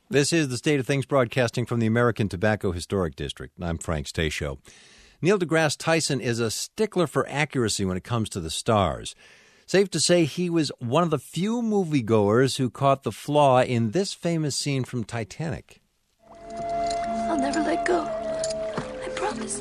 This is the State of Things broadcasting from the American Tobacco Historic District. I'm Frank Stasio. Neil deGrasse Tyson is a stickler for accuracy when it comes to the stars. Safe to say he was one of the few moviegoers who caught the flaw in this famous scene from Titanic. I'll never let go. I promise.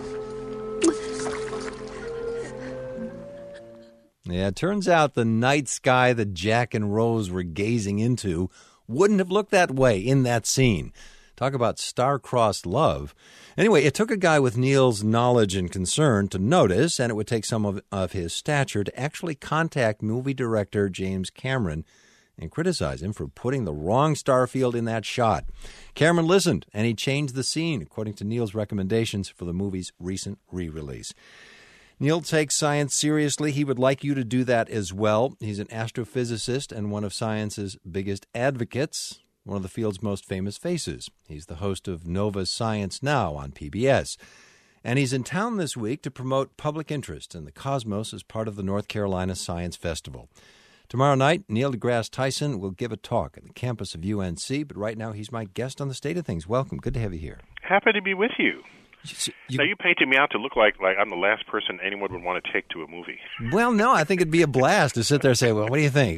Yeah, it turns out the night sky that Jack and Rose were gazing into wouldn't have looked that way in that scene. Talk about star-crossed love. Anyway, it took a guy with Neil's knowledge and concern to notice, and it would take some of his stature to actually contact movie director James Cameron and criticize him for putting the wrong star field in that shot. Cameron listened, and he changed the scene, according to Neil's recommendations for the movie's recent re-release. Neil takes science seriously. He would like you to do that as well. He's an astrophysicist and one of science's biggest advocates, one of the field's most famous faces. He's the host of Nova's Science Now on PBS. And he's in town this week to promote public interest in the cosmos as part of the North Carolina Science Festival. Tomorrow night, Neil deGrasse Tyson will give a talk at the campus of UNC, but right now he's my guest on the State of Things. Welcome. Good to have you here. Happy to be with you. Now, you painted me out to look like I'm the last person anyone would want to take to a movie. Well, no, I think it'd be a blast to sit there and say, well, what do you think?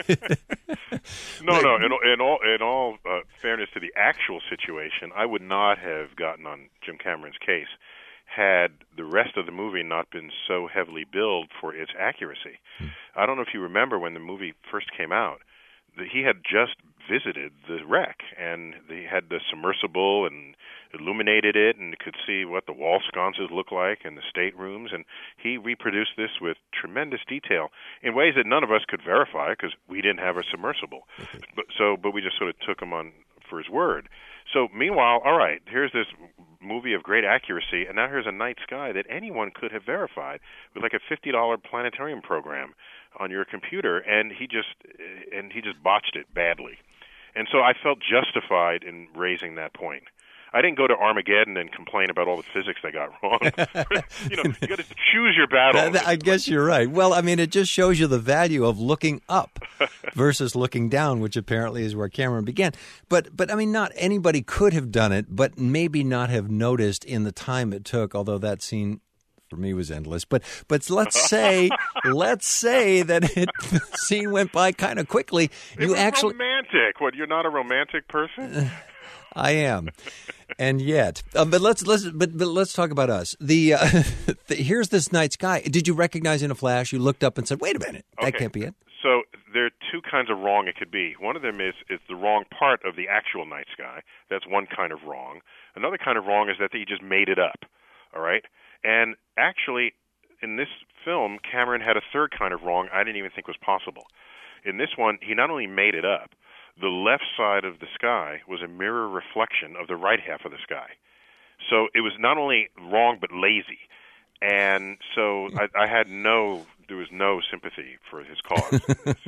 No. In all fairness to the actual situation, I would not have gotten on Jim Cameron's case had the rest of the movie not been so heavily billed for its accuracy. I don't know if you remember when the movie first came out, that he had just visited the wreck, and he had the submersible and illuminated it and could see what the wall sconces look like and the staterooms, and he reproduced this with tremendous detail in ways that none of us could verify because we didn't have a submersible. But we just sort of took him on for his word. So meanwhile, all right, here's this movie of great accuracy, and now here's a night sky that anyone could have verified with like a $50 planetarium program on your computer, and he just botched it badly. And so I felt justified in raising that point. I didn't go to Armageddon and complain about all the physics they got wrong. You got to choose your battles. I guess you're right. Well, I mean, it just shows you the value of looking up versus looking down, which apparently is where Cameron began. But I mean, not anybody could have done it, but maybe not have noticed in the time it took, although that scene for me was endless. But let's say that the scene went by kind of quickly. It was romantic. What, you're not a romantic person? I am, and yet, but let's talk about us. Here's this night sky. Did you recognize in a flash? You looked up and said, "Wait a minute, that can't be it." So there are two kinds of wrong it could be. One of them is the wrong part of the actual night sky. That's one kind of wrong. Another kind of wrong is that he just made it up. All right, and actually, in this film, Cameron had a third kind of wrong I didn't even think was possible. In this one, he not only made it up. The left side of the sky was a mirror reflection of the right half of the sky. So it was not only wrong, but lazy. And so there was no sympathy for his cause.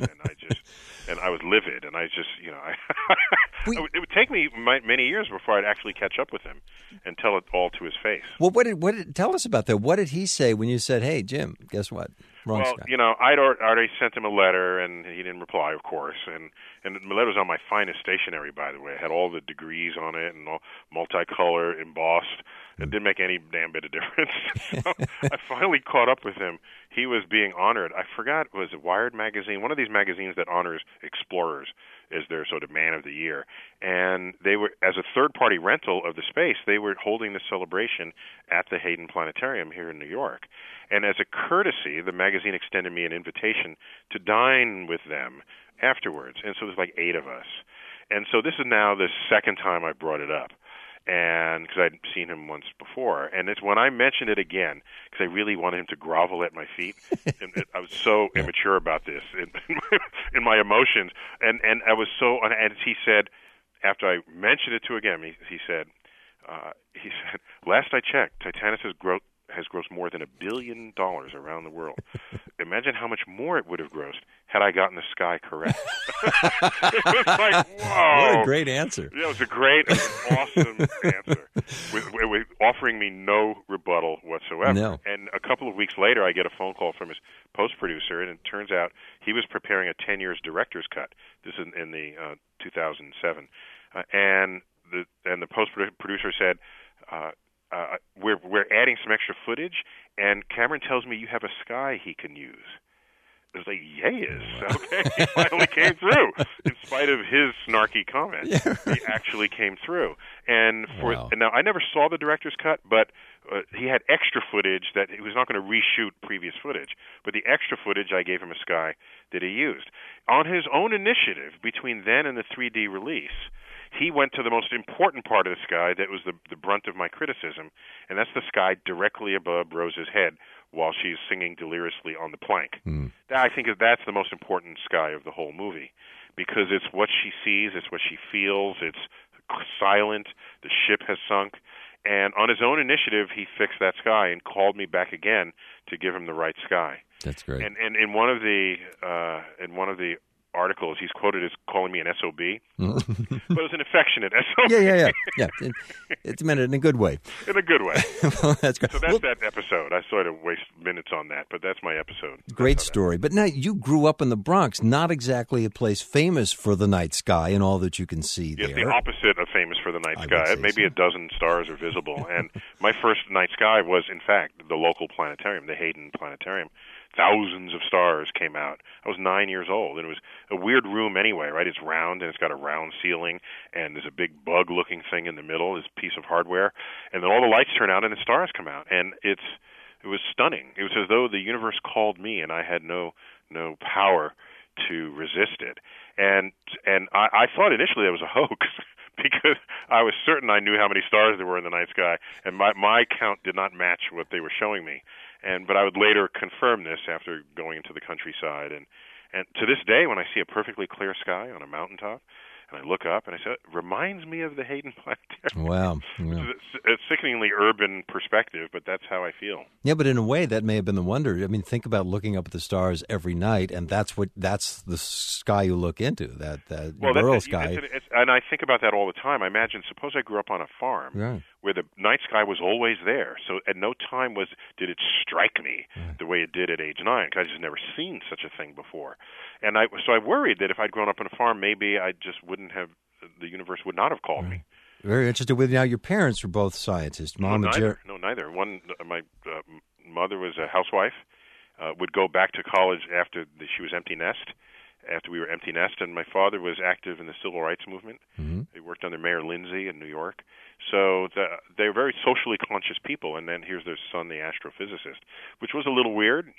And I was livid. And it would take me many years before I'd actually catch up with him and tell it all to his face. Well, tell us about that. What did he say when you said, "Hey, Jim, guess what? Wrong sky"? I'd already sent him a letter, and he didn't reply, of course. And the letter was on my finest stationery, by the way. It had all the degrees on it and all multicolor, embossed. It didn't make any damn bit of difference. So I finally caught up with him. He was being honored. I forgot, was it Wired magazine? One of these magazines that honors explorers as their sort of man of the year. And they were, as a third-party rental of the space, they were holding the celebration at the Hayden Planetarium here in New York. And as a courtesy, the magazine extended me an invitation to dine with them afterwards. And so there's like 8 of us. And so this is now the second time I brought it up. And because I'd seen him once before, and it's when I mentioned it again, because I really wanted him to grovel at my feet, and I was so immature about this in my emotions, and I was so, and he said, after I mentioned it to him, he said, last I checked, Titanic has grossed more than $1 billion around the world. Imagine how much more it would have grossed had I gotten the sky correct. It was like, whoa. What a great answer. Yeah, it was a great, awesome answer, with offering me no rebuttal whatsoever. No. And a couple of weeks later, I get a phone call from his post-producer, and it turns out he was preparing a 10 years director's cut. This is in the 2007. and the post producer said, we're adding some extra footage, and Cameron tells me you have a sky he can use. I was like, yes, okay. He finally came through. In spite of his snarky comment, he actually came through. And now I never saw the director's cut, but he had extra footage that he was not going to reshoot previous footage. But the extra footage, I gave him a sky that he used. On his own initiative, between then and the 3D release, he went to the most important part of the sky that was the brunt of my criticism, and that's the sky directly above Rose's head while she's singing deliriously on the plank. I think that's the most important sky of the whole movie, because it's what she sees, it's what she feels, it's silent, the ship has sunk, and on his own initiative, he fixed that sky and called me back again to give him the right sky. That's great. And in one of the articles, he's quoted as calling me an SOB, but it was an affectionate SOB. Yeah. It's meant in a good way. In a good way. Well, that's great. So that's that episode. I sort of waste minutes on that, but that's my episode. Great story. But now you grew up in the Bronx, not exactly a place famous for the night sky and all that you can see there. It's the opposite of famous for the night sky. Maybe so. a dozen stars are visible. And my first night sky was, in fact, the local planetarium, the Hayden Planetarium. Thousands of stars came out. I was 9 years old, and it was a weird room anyway, right? It's round, and it's got a round ceiling, and there's a big bug-looking thing in the middle, this piece of hardware, and then all the lights turn out and the stars come out, and it was stunning. It was as though the universe called me, and I had no power to resist it. And I thought initially it was a hoax, because I was certain I knew how many stars there were in the night sky, and my count did not match what they were showing me. But I would later confirm this after going into the countryside. And to this day, when I see a perfectly clear sky on a mountaintop, and I look up and I say, it reminds me of the Hayden Planetarium. Wow. It's a sickeningly urban perspective, but that's how I feel. Yeah, but in a way, that may have been the wonder. I mean, think about looking up at the stars every night, and that's the sky you look into, that rural sky. And I think about that all the time. I imagine, suppose I grew up on a farm where the night sky was always there. So at no time did it strike me the way it did at age 9, because I'd just never seen such a thing before. And so I worried that if I'd grown up on a farm, maybe I just the universe would not have called me. Very interested. Now, your parents were both scientists. Neither. My mother was a housewife, would go back to college after she was empty nest, after we were empty nest, and my father was active in the civil rights movement. He worked under Mayor Lindsay in New York. So they're very socially conscious people, and then here's their son, the astrophysicist, which was a little weird,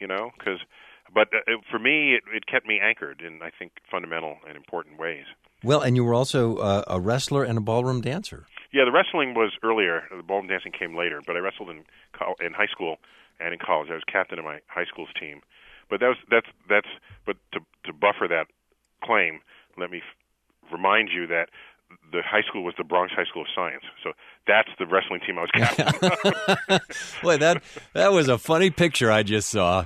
but for me, it kept me anchored in, I think, fundamental and important ways. Well, and you were also a wrestler and a ballroom dancer. Yeah, the wrestling was earlier. The ballroom dancing came later, but I wrestled in high school and in college. I was captain of my high school's team. But but to buffer that claim, let me remind you that the high school was the Bronx High School of Science. So that's the wrestling team I was captain of. Boy, that was a funny picture I just saw.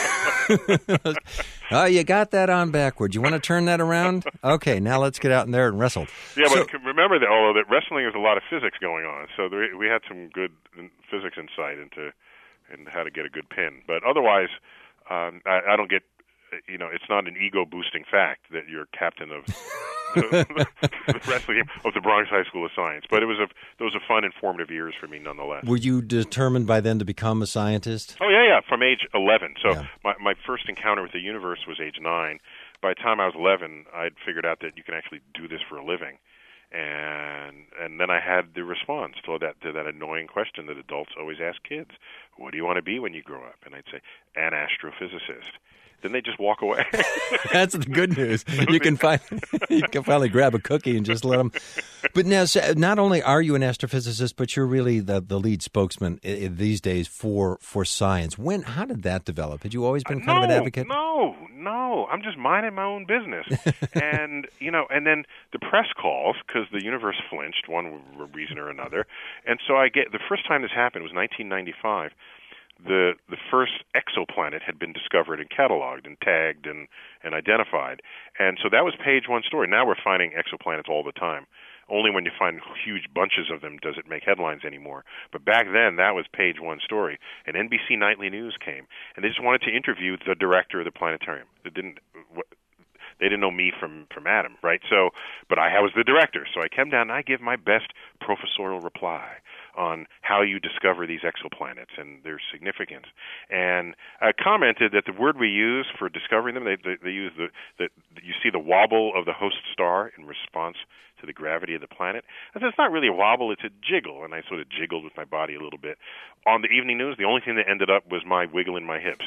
Oh, you got that on backwards. You want to turn that around? Okay, now let's get out in there and wrestle. Yeah, but remember that, although that wrestling is a lot of physics going on, so we had some good physics insight into how to get a good pin. But otherwise, I don't get, it's not an ego-boosting fact that you're captain of the wrestling team of the Bronx High School of Science. But those were fun, informative years for me nonetheless. Were you determined by then to become a scientist? Oh, yeah, from age 11. So my first encounter with the universe was age 9. By the time I was 11, I'd figured out that you can actually do this for a living. And then I had the response to that annoying question that adults always ask kids: what do you want to be when you grow up? And I'd say, an astrophysicist. Then they just walk away. That's the good news. You can finally grab a cookie and just let them. But now, not only are you an astrophysicist, but you're really the lead spokesman these days for science. How did that develop? Had you always been kind of an advocate? No. I'm just minding my own business. And then the press calls because the universe flinched, one reason or another. And so the first time this happened was 1995. The first exoplanet had been discovered and cataloged and tagged and identified. And so that was page one story. Now we're finding exoplanets all the time. Only when you find huge bunches of them does it make headlines anymore. But back then, that was page one story. And NBC Nightly News came, and they just wanted to interview the director of the planetarium. They didn't know me from Adam, right? So, but I was the director, so I came down and I give my best professorial reply on how you discover these exoplanets and their significance. And I commented that the word we use for discovering them, they use you see the wobble of the host star in response to the gravity of the planet. I said, it's not really a wobble, it's a jiggle. And I sort of jiggled with my body a little bit. On the evening news, the only thing that ended up was my wiggling my hips.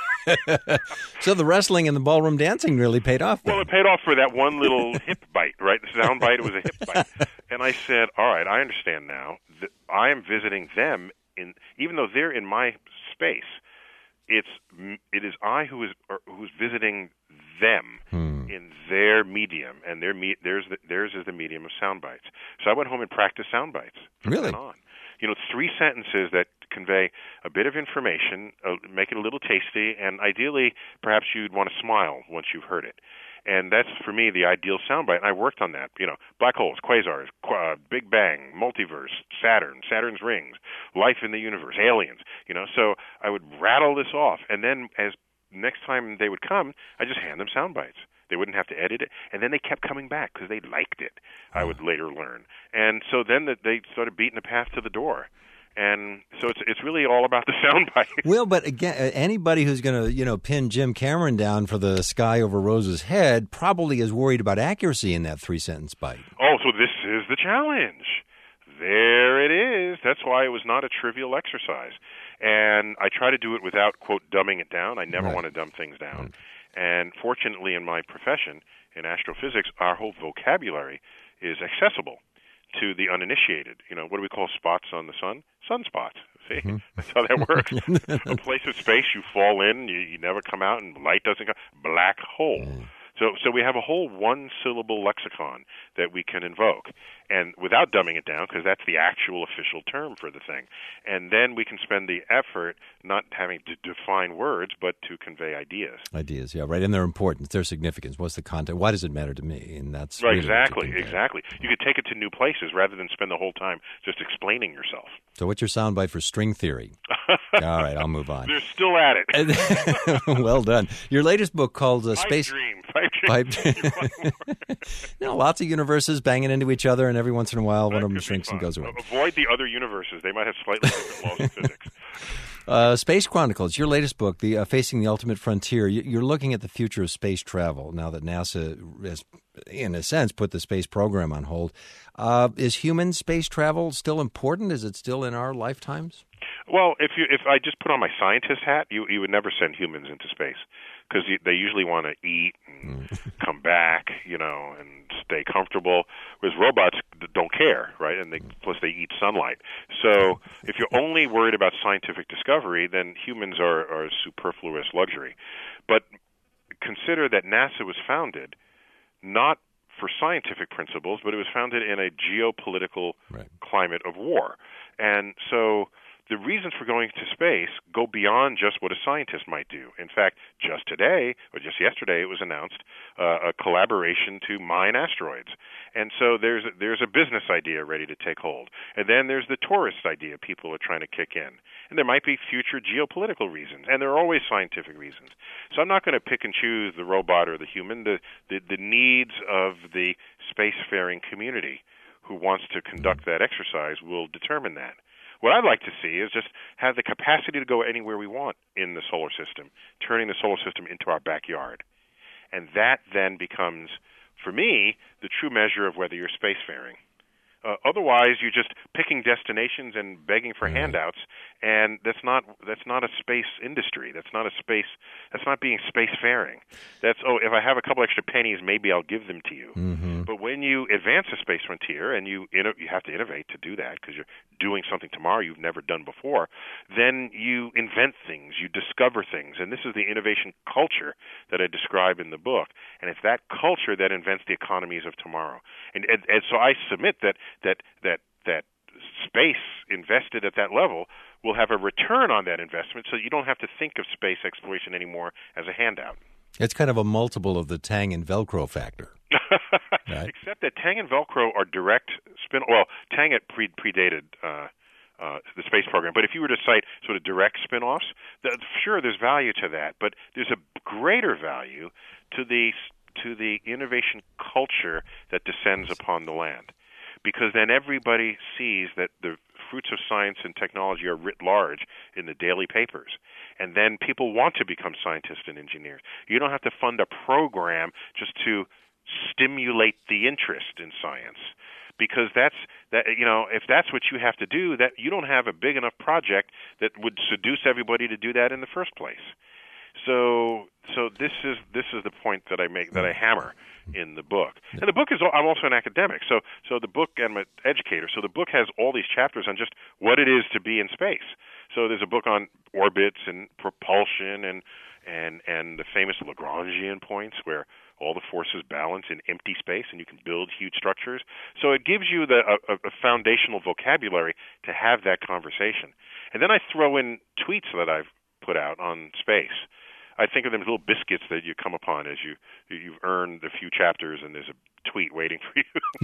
So the wrestling and the ballroom dancing really paid off then. Well, it paid off for that one little hip bite, right? The sound bite, it was a hip bite. And I said, all right, I understand now. I am visiting them, even though they're in my space, it is I who's visiting them in their medium, and theirs is the medium of sound bites. So I went home and practiced sound bites from Really? then on. 3 sentences that convey a bit of information, make it a little tasty, and ideally, perhaps you'd want to smile once you've heard it. And that's, for me, the ideal soundbite. And I worked on that. Black holes, quasars, Big Bang, multiverse, Saturn's rings, life in the universe, aliens. So I would rattle this off, and then as next time they would come, I just hand them sound bites. They wouldn't have to edit it, and then they kept coming back because they liked it. I would later learn, and so then they started beating the path to the door. And so it's really all about the soundbite. Well, but again, anybody who's going to pin Jim Cameron down for the sky over Rose's head probably is worried about accuracy in that 3-sentence bite. Oh, so this is the challenge. There it is. That's why it was not a trivial exercise. And I try to do it without, quote, dumbing it down. I never want to dumb things down. Right. And fortunately, in my profession, in astrophysics, our whole vocabulary is accessible to the uninitiated. What do we call spots on the sun? Sunspots. See? Mm-hmm. That's how that works. A place of space, you fall in, you never come out, and light doesn't come. Black hole. So we have a whole one-syllable lexicon that we can invoke, and without dumbing it down, because that's the actual official term for the thing. And then we can spend the effort not having to define words, but to convey ideas. Ideas, yeah, right, and their importance, their significance. What's the content? Why does it matter to me? And that's right, really exactly. You could take it to new places rather than spend the whole time just explaining yourself. So what's your soundbite for string theory? All right, I'll move on. They're still at it. Well done. Your latest book called Space Dream. Lots of universes banging into each other, and every once in a while, one of them shrinks and goes away. Avoid the other universes; they might have slightly different laws of physics. Space Chronicles, your latest book, the Facing the Ultimate Frontier. You're looking at the future of space travel now that NASA has, in a sense, put the space program on hold. Is human space travel still important? Is it still in our lifetimes? Well, if I just put on my scientist hat, you would never send humans into space because they usually want to eat and come back, and stay comfortable. Whereas robots don't care, right? And plus they eat sunlight. So if you're only worried about scientific discovery, then humans are a superfluous luxury. But consider that NASA was founded not for scientific principles, but it was founded in a geopolitical climate of war. And so the reasons for going to space go beyond just what a scientist might do. In fact, just today, or just yesterday, it was announced a collaboration to mine asteroids. And so there's a business idea ready to take hold. And then there's the tourist idea people are trying to kick in. And there might be future geopolitical reasons, and there are always scientific reasons. So I'm not going to pick and choose the robot or the human. The needs of the spacefaring community who wants to conduct that exercise will determine that. What I'd like to see is just have the capacity to go anywhere we want in the solar system, turning the solar system into our backyard. And that then becomes, for me, the true measure of whether you're spacefaring. Otherwise, you're just picking destinations and begging for handouts, and that's not a space industry. That's not being spacefaring. That's if I have a couple extra pennies, maybe I'll give them to you. Mm-hmm. But when you advance the space frontier, and you have to innovate to do that because you're doing something tomorrow you've never done before, then you invent things, you discover things, and this is the innovation culture that I describe in the book. And it's that culture that invents the economies of tomorrow. And so I submit that space invested at that level will have a return on that investment, so you don't have to think of space exploration anymore as a handout. It's kind of a multiple of the Tang and Velcro factor. Right? Except that Tang and Velcro are direct spin. Well, Tang had predated the space program, but if you were to cite sort of direct spin-offs, sure, there's value to that, but there's a greater value to the to the innovation culture that descends upon the land. Because then everybody sees that the fruits of science and technology are writ large in the daily papers. And then people want to become scientists and engineers. You don't have to fund a program just to stimulate the interest in science. Because if that's what you have to do, that you don't have a big enough project that would seduce everybody to do that in the first place. So this is the point that I make, that I hammer in the book. And the book is, I'm also an academic, so the book, I'm an educator, so the book has all these chapters on just what it is to be in space. So there's a book on orbits and propulsion and the famous Lagrangian points where all the forces balance in empty space and you can build huge structures. So it gives you a foundational vocabulary to have that conversation. And then I throw in tweets that I've put out on space. I think of them as little biscuits that you come upon as you've earned a few chapters, and there's a tweet waiting for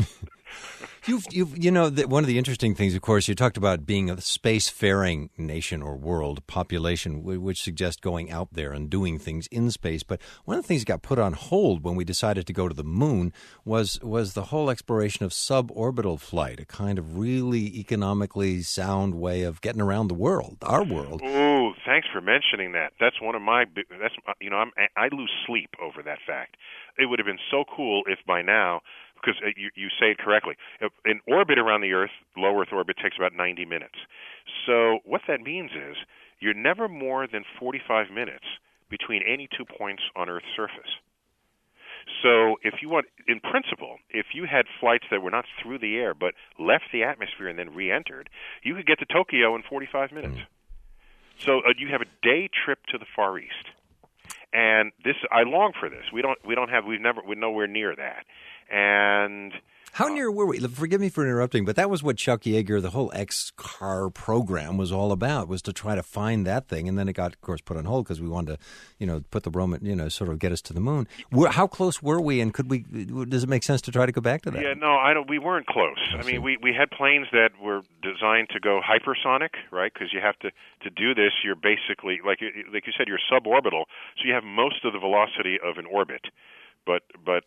you. One of the interesting things, of course, you talked about being a spacefaring nation or world population, which suggests going out there and doing things in space. But one of the things that got put on hold when we decided to go to the moon was the whole exploration of suborbital flight, a kind of really economically sound way of getting around the world, our world. Oh, thanks for mentioning that. That's one of my. I lose sleep over that fact. It would have been so cool if by now, because you say it correctly, an orbit around the Earth, low Earth orbit, takes about 90 minutes. So what that means is you're never more than 45 minutes between any 2 points on Earth's surface. So if you want, in principle, if you had flights that were not through the air but left the atmosphere and then re-entered, you could get to Tokyo in 45 minutes. So you have a day trip to the Far East. And I long for this. We're nowhere near that. And how near were we? Forgive me for interrupting, but that was what Chuck Yeager, the whole X-Car program was all about, was to try to find that thing. And then it got, of course, put on hold because we wanted to, put the Roman, sort of get us to the moon. How close were we, and does it make sense to try to go back to that? Yeah, no, we weren't close. I mean, we had planes that were designed to go hypersonic, right? Because you have to do this, you're basically, like you said, you're suborbital, so you have most of the velocity of an orbit, but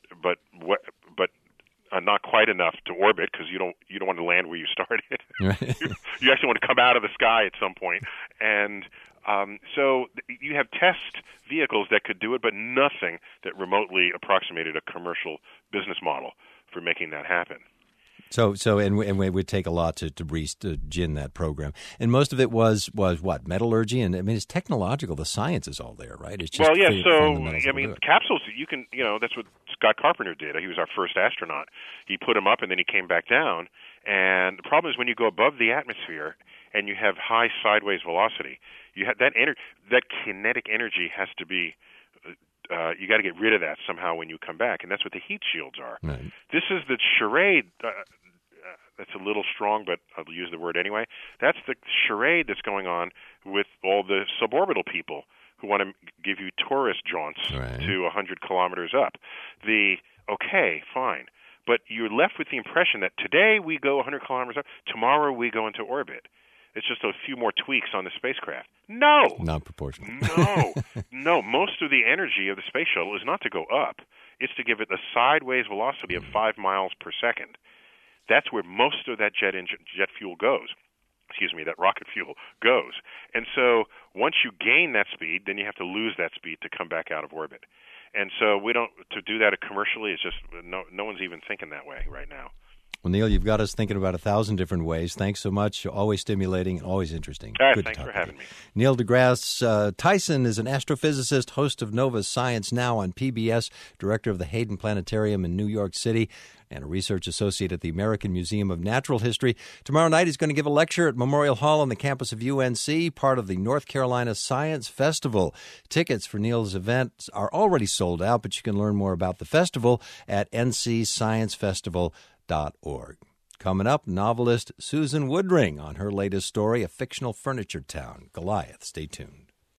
not quite enough to orbit, because you don't want to land where you started. Right. You actually want to come out of the sky at some point. And so you have test vehicles that could do it, but nothing that remotely approximated a commercial business model for making that happen. So it would take a lot to gin that program, and most of it was what, metallurgy, and I mean it's technological. The science is all there, right? It's just capsules. You can, that's what Scott Carpenter did. He was our first astronaut. He put them up, and then he came back down. And the problem is when you go above the atmosphere and you have high sideways velocity, you have that kinetic energy has to be. You got to get rid of that somehow when you come back, and that's what the heat shields are. Right. This is the charade. That's a little strong, but I'll use the word anyway. That's the charade that's going on with all the suborbital people who want to give you tourist jaunts to 100 kilometers up. Okay, fine. But you're left with the impression that today we go 100 kilometers up, tomorrow we go into orbit. It's just a few more tweaks on the spacecraft. No. Not proportional. No. Most of the energy of the space shuttle is not to go up. It's to give it a sideways velocity of 5 miles per second. That's where most of that jet fuel goes. That rocket fuel goes. And so once you gain that speed, then you have to lose that speed to come back out of orbit. And so to do that commercially, it's just no one's even thinking that way right now. Well, Neil, you've got us thinking about 1,000 different ways. Thanks so much. Always stimulating and always interesting. All right, thanks for having me. Neil deGrasse Tyson is an astrophysicist, host of Nova's Science Now on PBS, director of the Hayden Planetarium in New York City, and a research associate at the American Museum of Natural History. Tomorrow night he's going to give a lecture at Memorial Hall on the campus of UNC, part of the North Carolina Science Festival. Tickets for Neil's event are already sold out, but you can learn more about the festival at ncsciencefestival.org. Coming up, novelist Susan Woodring on her latest story, A Fictional Furniture Town, Goliath. Stay tuned.